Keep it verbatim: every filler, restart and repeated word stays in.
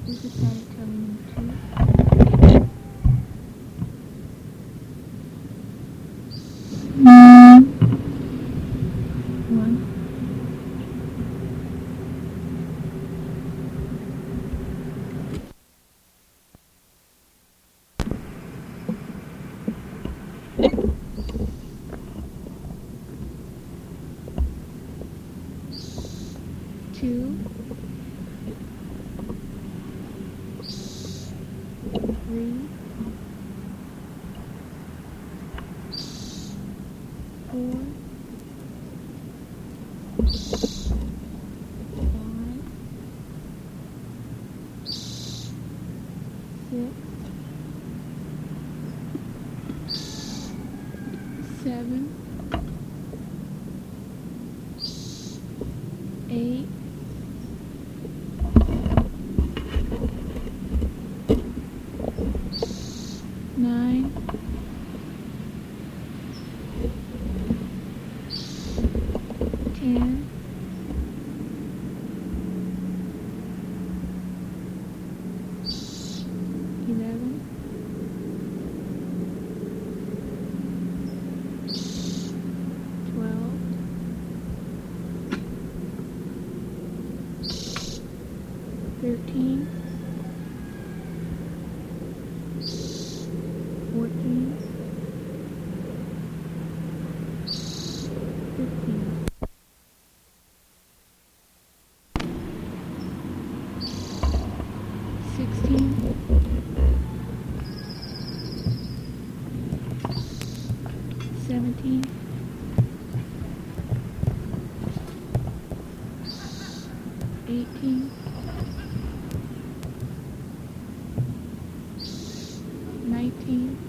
Is the static telling you two? One. Two. Three. Four. Five. Six. Seven. Eight. Nine. Ten. Eleven. Twelve. Thirteen. Fourteen. Fifteen. Sixteen. Seventeen. Eighteen. Nineteen.